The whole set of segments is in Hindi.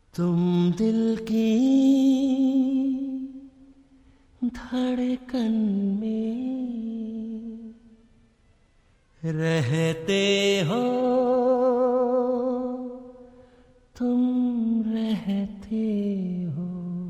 तुम दिल की धड़कन में रहते हो, तुम रहते हो।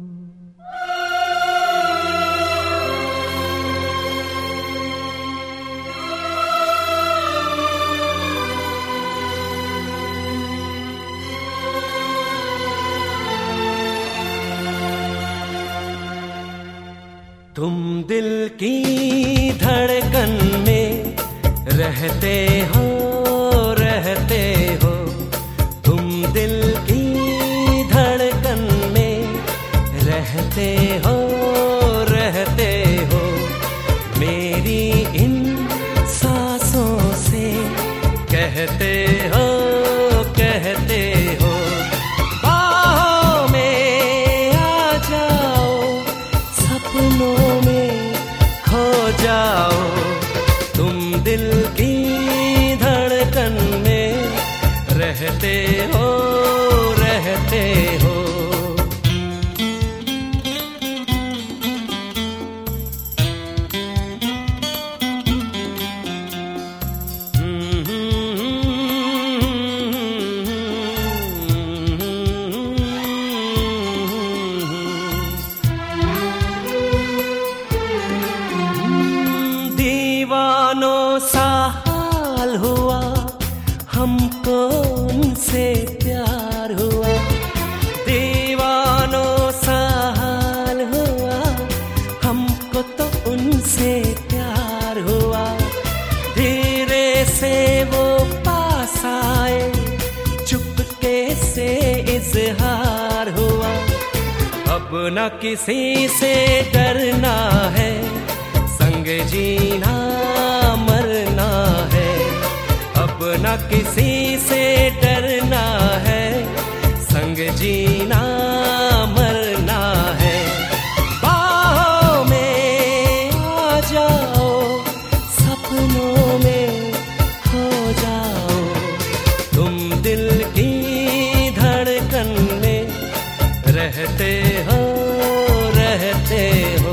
तुम दिल की धड़कन में रहते हो, रहते हो। तुम दिल की धड़कन में रहते हो, रहते हो। मेरी इन सांसों से कहते हो, कहते हो। बाहों में आ जाओ, सपनों में खो जाओ। तुम दिल की धड़कन में रहते हो, रहते हो। दीवानों सा हाल हुआ हमको, उनसे प्यार हुआ। दीवानों सा हाल हुआ हमको, तो उनसे प्यार हुआ। धीरे से वो पास आए, चुपके से इजहार हुआ। अब न किसी से डरना है, संग जीना मरना है। अब न किसी से डरना है, संग जीना मरना है। बाहों में आ जाओ, सपनों में खो जाओ। तुम दिल की धड़कन में रहते हो, रहते हो।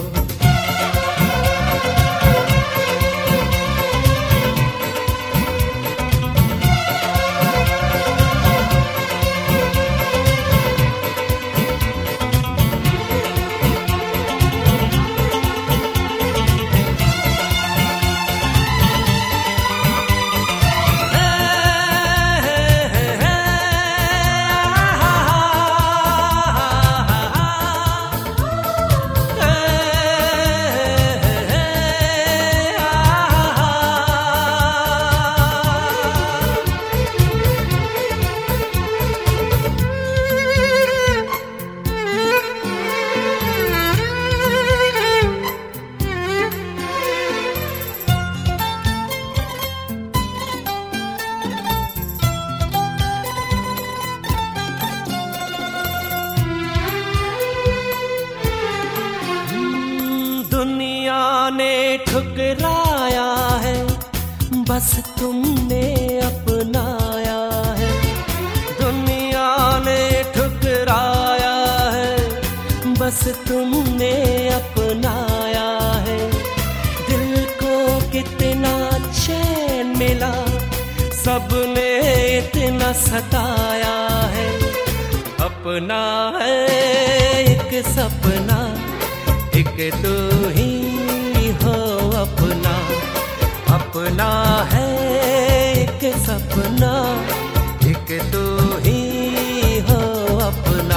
दुनिया ने ठुकराया है, बस तुमने अपनाया है। दुनिया ने ठुकराया है, बस तुमने अपनाया है। दिल को कितना चैन मिला, सबने इतना सताया है। अपना है एक सपना, एक तू ही हो अपना। अपना है एक सपना, एक तू ही हो अपना।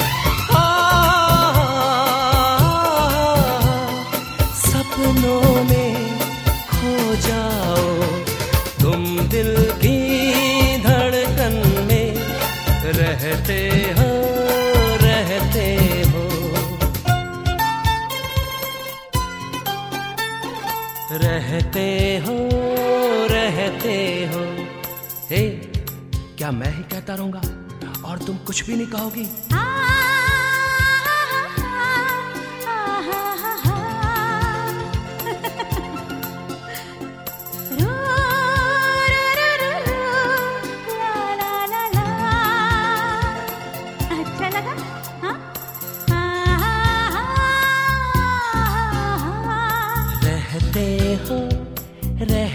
सपनों में खो जाओ, तुम दिल की धड़कन में रहते हो, रहते हो। रहते हो, रहते हो। हे, क्या मैं ही कहता रहूंगा और तुम कुछ भी नहीं कहोगी?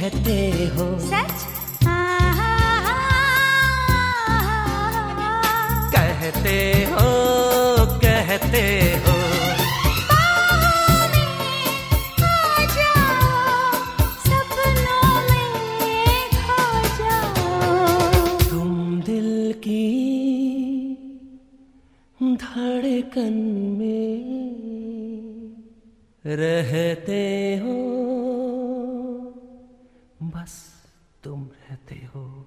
कहते हो। सच? कहते हो, कहते हो। बाहों में आ जाओ, सपनों में खो जाओ। तुम दिल की धड़कन में रहते हो, बस तुम रहते हो।